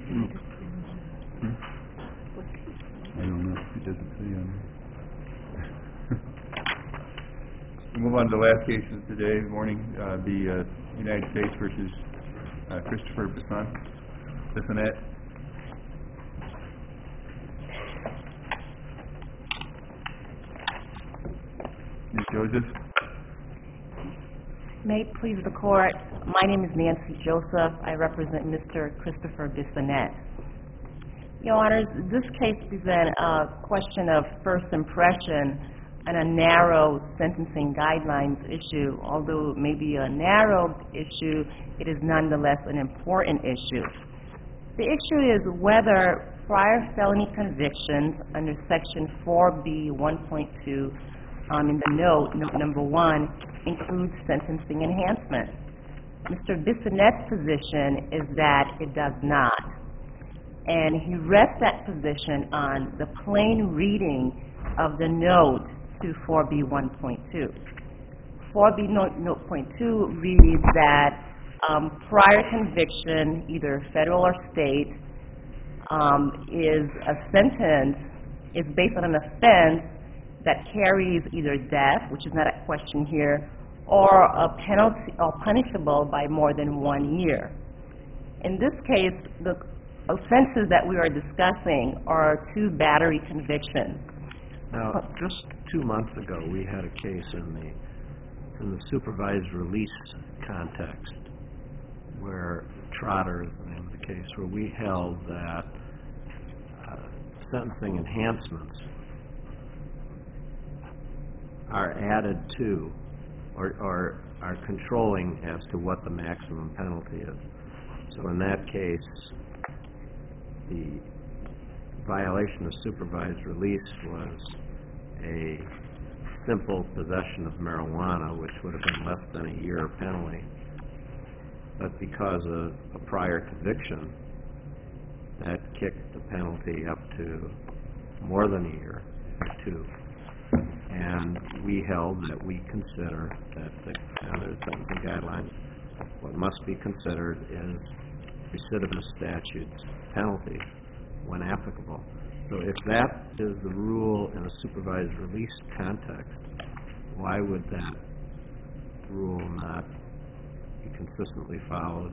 I don't know. It doesn't say on there. We'll move on to the last case of today morning, the United States versus Christopher Bissonnette. Ms. Joseph. May it please the Court, my name is Nancy Joseph. I represent Mr. Christopher Bissonnette. Your Honors, this case presents a question of first impression and a narrow sentencing guidelines issue. Although it may be a narrow issue, it is nonetheless an important issue. The issue is whether prior felony convictions under Section 4B 1.2 in the note number 1 includes sentencing enhancement. Mr. Bissonnette's position is that it does not. And he rests that position on the plain reading of the note to 4B 1.2. 4B note point 2 reads that prior conviction, either federal or state, is a sentence, is based on an offense that carries either death, which is not a question here, or a penalty or punishable by more than 1 year. In this case, the offenses that we are discussing are 2 battery convictions. Now, just 2 months ago, we had a case in the supervised release context where Trotter is the name of the case, where we held that sentencing enhancements are added to or are controlling as to what the maximum penalty is. So in that case, the violation of supervised release was a simple possession of marijuana, which would have been less than a year penalty. But because of a prior conviction, that kicked the penalty up to more than a year, 2. And we held that we consider that under the sentencing guidelines, what must be considered is recidivist statutes penalty when applicable. So if that is the rule in a supervised release context, why would that rule not be consistently followed,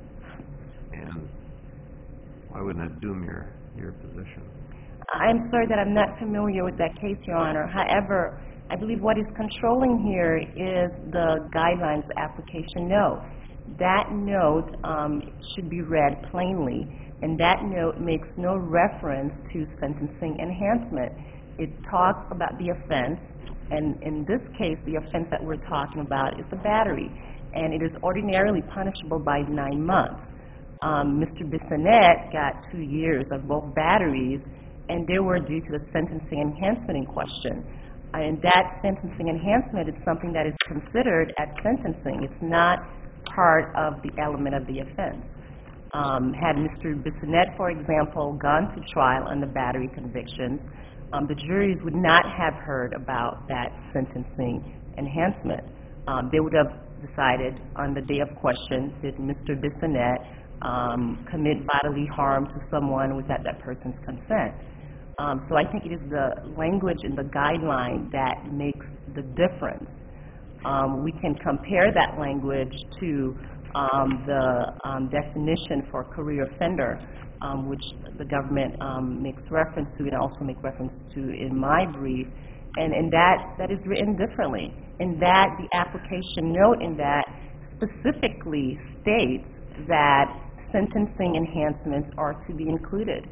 and why wouldn't that doom your position? I'm sorry that I'm not familiar with that case, Your Honor. However, I believe what is controlling here is the guidelines application note. That note should be read plainly, and that note makes no reference to sentencing enhancement. It talks about the offense, and in this case, the offense that we're talking about is a battery, and it is ordinarily punishable by 9 months. Mr. Bissonnette got 2 years of both batteries, and they were due to the sentencing enhancement in question. And that sentencing enhancement is something that is considered at sentencing. It's not part of the element of the offense. Had Mr. Bissonnette, for example, gone to trial on the battery convictions, the juries would not have heard about that sentencing enhancement. They would have decided on the day of question, did Mr. Bissonnette commit bodily harm to someone without that person's consent? So I think it is the language in the guideline that makes the difference. We can compare that language to the definition for career offender, which the government makes reference to and also make reference to in my brief, and that is written differently. In that, the application note in that specifically states that sentencing enhancements are to be included.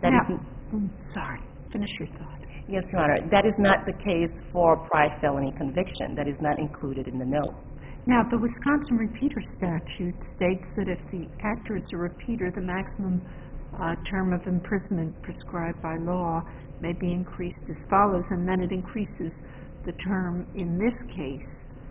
Sorry, finish your thought. Yes, Your Honor. That is not the case for prior felony conviction. That is not included in the note. Now, the Wisconsin repeater statute states that if the actor is a repeater, the maximum term of imprisonment prescribed by law may be increased as follows, and then it increases the term in this case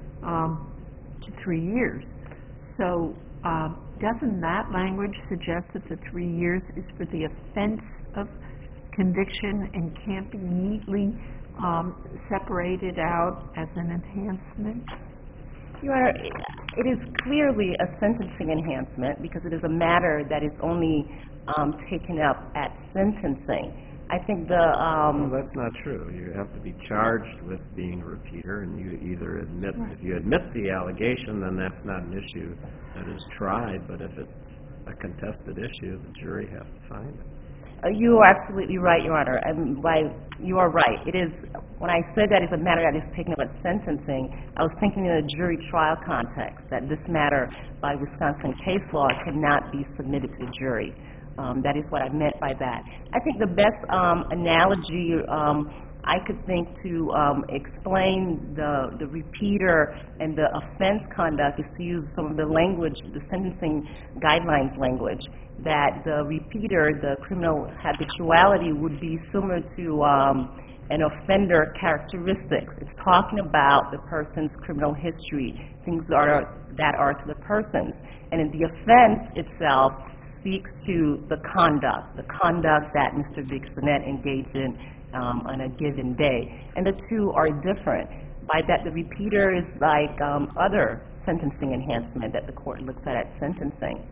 to 3 years. So doesn't that language suggest that the 3 years is for the offense of conviction and can't be neatly separated out as an enhancement? Your Honor, It is clearly a sentencing enhancement because it is a matter that is only taken up at sentencing. I think Well, that's not true. You have to be charged with being a repeater, and you either admit, if you admit the allegation, then that's not an issue that is tried, but if it's a contested issue, the jury has to find it. You are absolutely right, Your Honor, and you are right. It is, when I said that it's a matter that is taken up at sentencing, I was thinking in a jury trial context, that this matter by Wisconsin case law cannot be submitted to the jury. That is what I meant by that. I think the best analogy I could think to explain the repeater and the offense conduct is to use some of the language, the sentencing guidelines language, that the repeater, the criminal habituality would be similar to an offender characteristics. It's talking about the person's criminal history, things that are to the person. And in the offense itself speaks to the conduct that Mr. Bissonnette engaged in on a given day. And the two are different. By that, the repeater is like other sentencing enhancement that the court looks at sentencing.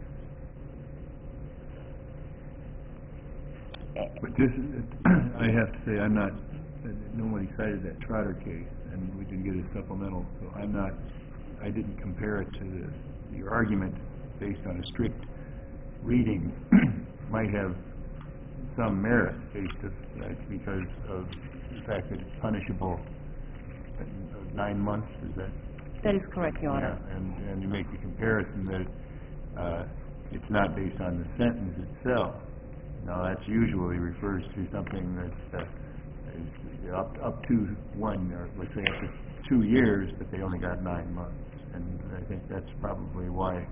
But this, I have to say, I'm not, nobody cited that Trotter case, and we didn't get a supplemental, so I didn't compare it to your argument based on a strict reading might have some merit because of the fact that it's punishable in 9 months, is that? That is correct, Your Honor. Yeah, and you make the comparison that it's not based on the sentence itself. Now, that usually refers to something that's up to one, or let's say up to 2 years, but they only got 9 months. And I think that's probably why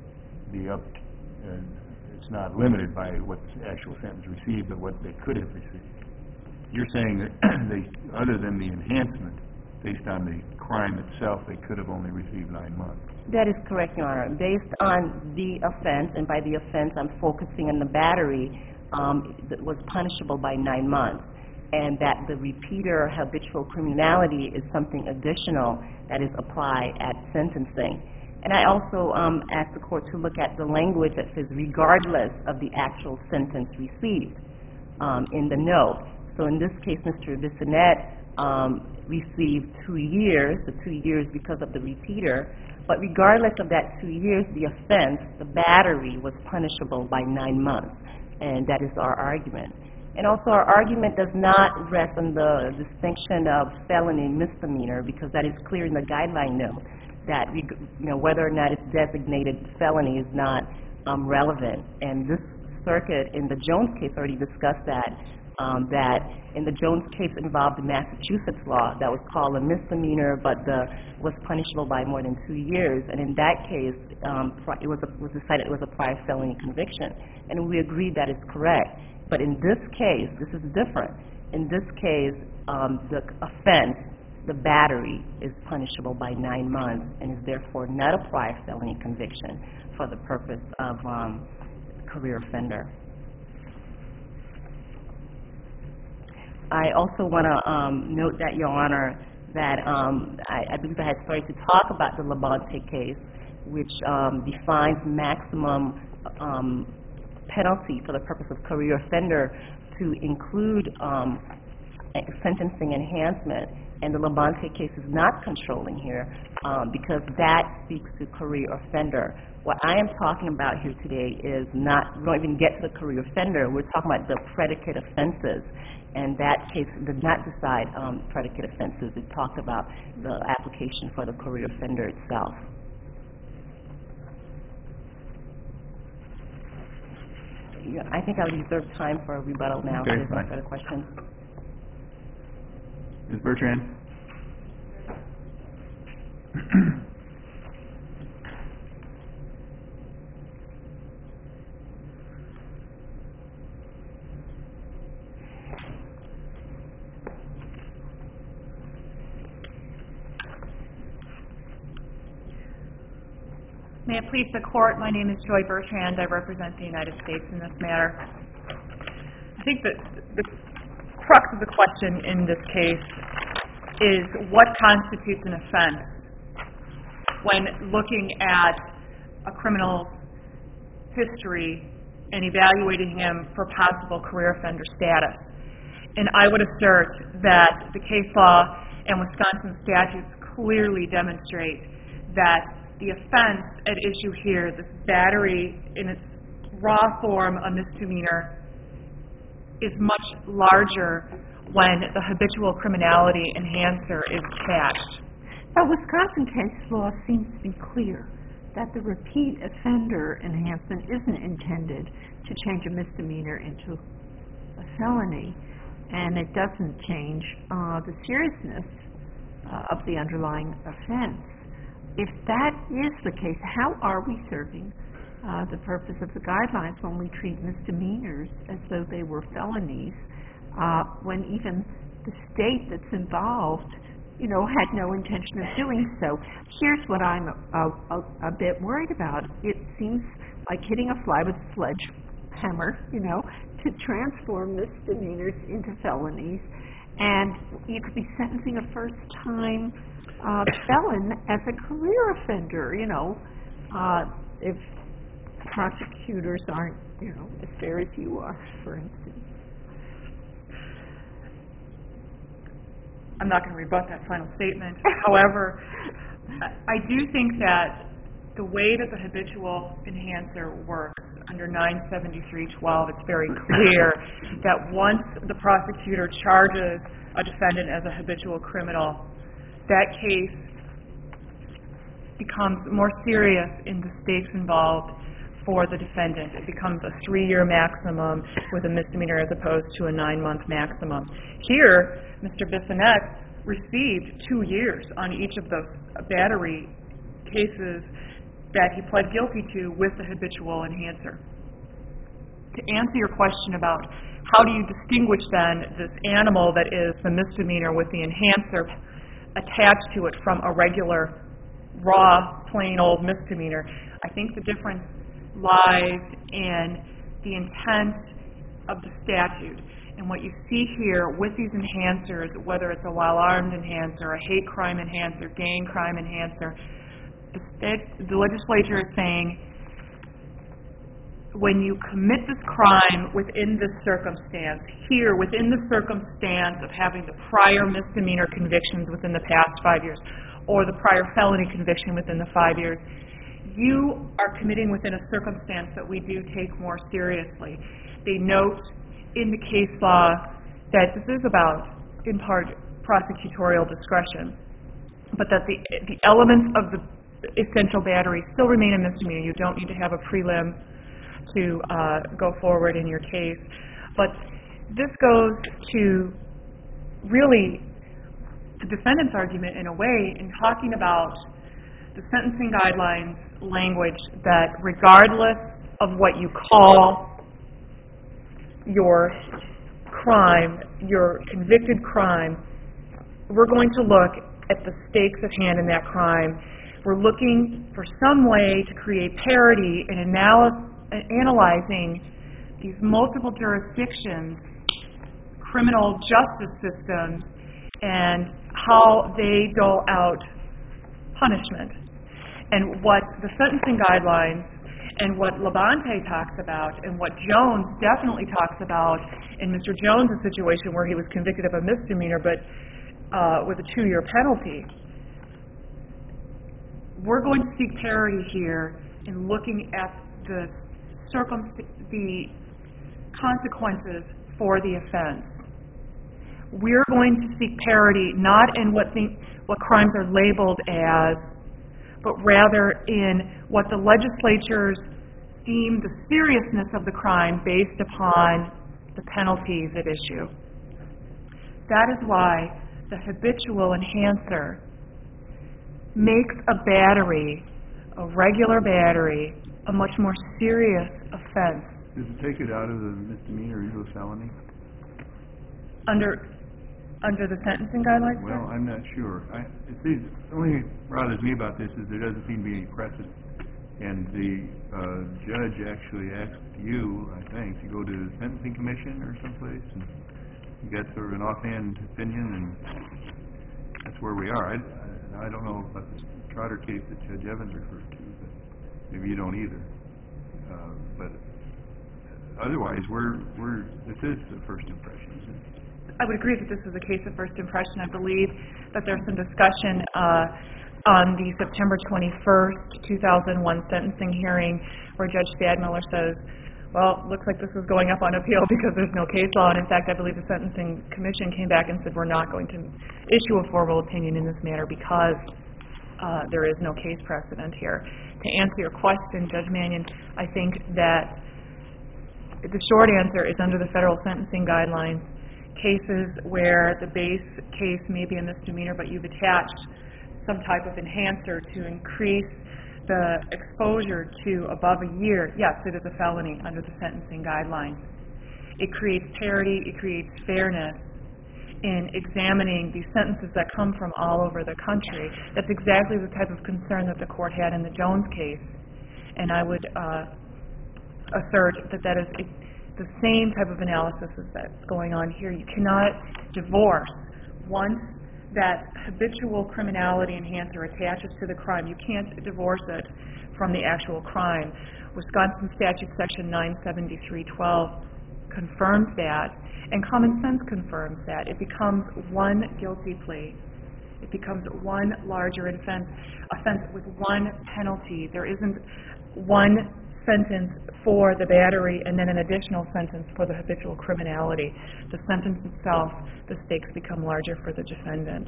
it's not limited by what the actual sentence received, but what they could have received. You're saying that other than the enhancement, based on the crime itself, they could have only received 9 months. That is correct, Your Honor. Based on the offense, and by the offense I'm focusing on the battery, that was punishable by 9 months, and that the repeater habitual criminality is something additional that is applied at sentencing. And I also asked the court to look at the language that says regardless of the actual sentence received in the note. So in this case, Mr. Bissonnette received 2 years, the 2 years because of the repeater, but regardless of that 2 years, the offense, the battery, was punishable by 9 months, and that is our argument. And also our argument does not rest on the distinction of felony and misdemeanor, because that is clear in the guideline note, that whether or not it's designated felony is not relevant. And this circuit in the Jones case already discussed that in the Jones case involved the Massachusetts law that was called a misdemeanor, but was punishable by more than 2 years. And in that case, it was decided it was a prior felony conviction. And we agreed that is correct. But in this case, this is different. In this case, the offense, the battery, is punishable by 9 months and is therefore not a prior felony conviction for the purpose of career offender. I also want to note that, Your Honor, that I believe I had started to talk about the Labonte case, which defines maximum penalty for the purpose of career offender to include sentencing enhancement. And the Labonte case is not controlling here because that speaks to career offender. What I am talking about here today is not, we don't even get to the career offender, we're talking about the predicate offenses. And that case did not decide predicate offenses. It talked about the application for the career offender itself. Yeah, I think I'll reserve time for a rebuttal now. Okay, if there's no fine. further questions. Ms. Bertrand? May it please the Court, my name is Joy Bertrand. I represent the United States in this matter. I think that the crux of the question in this case is what constitutes an offense. when looking at a criminal's history and evaluating him for possible career offender status. And I would assert that the case law and Wisconsin statutes clearly demonstrate that the offense at issue here, this battery in its raw form, a misdemeanor, is much larger when the habitual criminality enhancer is attached. But Wisconsin case law seems to be clear that the repeat offender enhancement isn't intended to change a misdemeanor into a felony, and it doesn't change the seriousness of the underlying offense. If that is the case, how are we serving the purpose of the guidelines when we treat misdemeanors as though they were felonies, when even the state that's involved, had no intention of doing so? Here's what I'm a bit worried about. It seems like hitting a fly with a sledgehammer, to transform misdemeanors into felonies, and you could be sentencing a first-time felon as a career offender, if prosecutors aren't, as fair as you are, for instance. I'm not going to rebut that final statement. However, I do think that the way that the habitual enhancer works under 973.12, it's very clear that once the prosecutor charges a defendant as a habitual criminal, that case becomes more serious in the stakes involved for the defendant. It becomes a 3-year maximum with a misdemeanor as opposed to a 9-month maximum. Here, Mr. Bissonnette received 2 years on each of those battery cases that he pled guilty to with the habitual enhancer. To answer your question about how do you distinguish then this animal that is the misdemeanor with the enhancer attached to it from a regular, raw, plain old misdemeanor, I think the difference lies in the intent of the statute. And what you see here with these enhancers, whether it's a while-armed enhancer, a hate crime enhancer, gang crime enhancer, the legislature is saying when you commit this crime within this circumstance, here within the circumstance of having the prior misdemeanor convictions within the past 5 years or the prior felony conviction within the 5 years, you are committing within a circumstance that we do take more seriously. They note in the case law that this is about, in part, prosecutorial discretion, but that the elements of the essential battery still remain a misdemeanor. You don't need to have a prelim to go forward in your case. But this goes to really the defendant's argument in a way in talking about the sentencing guidelines language that regardless of what you call your crime, your convicted crime, we're going to look at the stakes at hand in that crime. We're looking for some way to create parity in analyzing these multiple jurisdictions, criminal justice systems, and how they dole out punishment. And what the sentencing guidelines and what Labonte talks about and what Jones definitely talks about in Mr. Jones' situation where he was convicted of a misdemeanor but with a 2-year penalty. We're going to seek parity here in looking at the consequences for the offense. We're going to seek parity not in what crimes are labeled as, but rather in what the legislatures deem the seriousness of the crime based upon the penalties at issue. That is why the habitual enhancer makes a battery, a regular battery, a much more serious offense. Does it take it out of the misdemeanor into a felony? Under the sentencing guidelines? Well, I'm not sure. The only thing that bothers me about this is there doesn't seem to be any precedent. And the judge actually asked you, I think, to go to the Sentencing Commission or someplace, and you got sort of an offhand opinion, and that's where we are. I don't know about the Trotter case that Judge Evans referred to, but maybe you don't either. But otherwise, this is the first impression, isn't it? I would agree that this is a case of first impression. I believe that there's some discussion on the September 21st, 2001 sentencing hearing where Judge Stadmiller says, well, looks like this is going up on appeal because there's no case law. And in fact, I believe the Sentencing Commission came back and said we're not going to issue a formal opinion in this matter because there is no case precedent here. To answer your question, Judge Mannion, I think that the short answer is under the federal sentencing guidelines, cases where the base case may be a misdemeanor, but you've attached some type of enhancer to increase the exposure to above a year, yes, it is a felony under the sentencing guidelines. It creates parity, it creates fairness in examining these sentences that come from all over the country. That's exactly the type of concern that the court had in the Jones case, and I would assert that that is the same type of analysis that's going on here. You cannot divorce once that habitual criminality enhancer attaches to the crime. You can't divorce it from the actual crime. Wisconsin Statute Section 973.12 confirms that, and common sense confirms that. It becomes one guilty plea. It becomes one larger offense with one penalty. There isn't one sentence for the battery and then an additional sentence for the habitual criminality. The sentence itself, the stakes become larger for the defendant.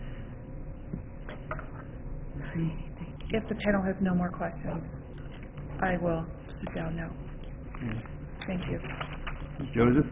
If the panel has no more questions, I will sit down now. Thank you. Joseph?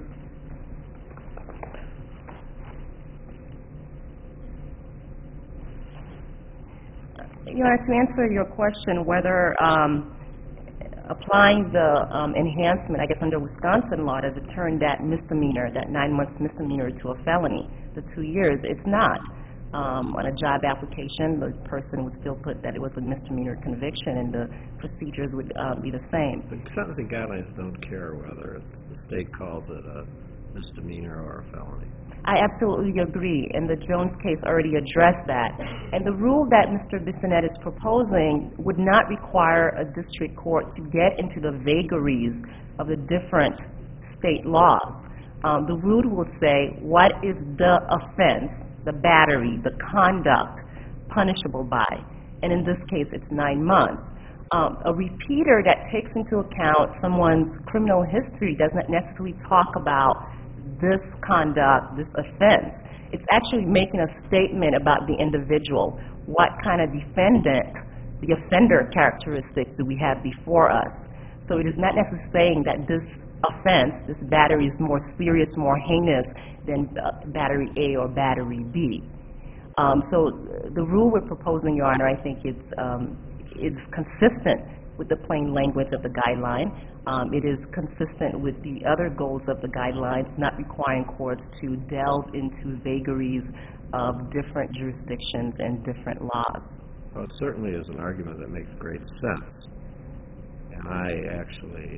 Your Honor, to answer your question, whether applying the enhancement, I guess under Wisconsin law, does it turn that misdemeanor, that 9-month misdemeanor, to a felony, the 2 years? It's not. On a job application, the person would still put that it was a misdemeanor conviction, and the procedures would be the same. The sentencing guidelines don't care whether the state calls it a misdemeanor or a felony. I absolutely agree, and the Jones case already addressed that. And the rule that Mr. Bissonette is proposing would not require a district court to get into the vagaries of the different state laws. The rule would say, what is the offense, the battery, the conduct, punishable by? And in this case, it's 9 months. A repeater that takes into account someone's criminal history doesn't necessarily talk about this conduct, this offense. It's actually making a statement about the individual. What kind of defendant, the offender characteristics do we have before us? So it is not necessarily saying that this offense, this battery, is more serious, more heinous than battery A or battery B. So the rule we're proposing, Your Honor, I think it's consistent with the plain language of the guideline. It is consistent with the other goals of the guidelines, not requiring courts to delve into vagaries of different jurisdictions and different laws. Well, it certainly is an argument that makes great sense. And I actually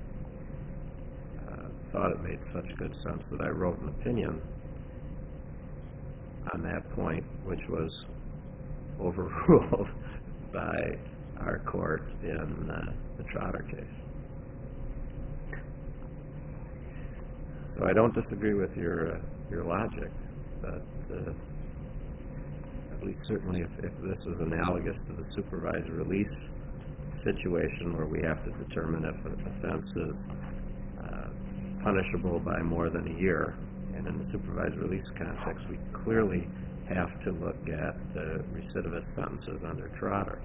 thought it made such good sense that I wrote an opinion on that point, which was overruled by our court in the Trotter case. So I don't disagree with your logic, but at least certainly if this is analogous to the supervised release situation where we have to determine if an offense is punishable by more than a year, and in the supervised release context we clearly have to look at the recidivist sentences under Trotter.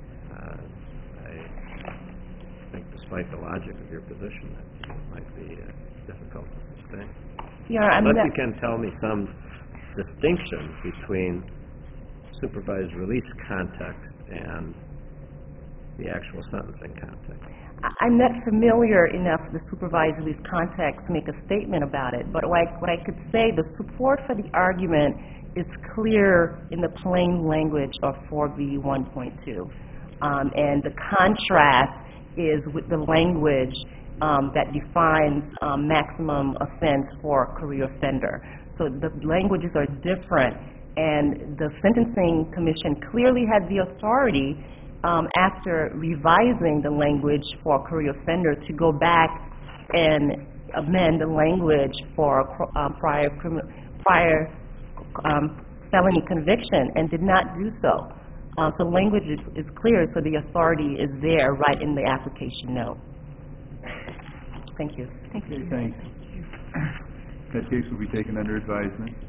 I think despite the logic of your position, that it might be difficult to sustain. Unless you can tell me some distinction between supervised release context and the actual sentencing context. I'm not familiar enough with the supervised release context to make a statement about it, but what I could say, the support for the argument is clear in the plain language of 4B1.2. And the contrast is with the language that defines maximum offense for a career offender. So the languages are different And the Sentencing Commission clearly had the authority, after revising the language for a career offender, to go back and amend the language for a prior felony conviction, and did not do so. So language is clear, so the authority is there right in the application note. Thank you. Okay, thanks. That case will be taken under advisement.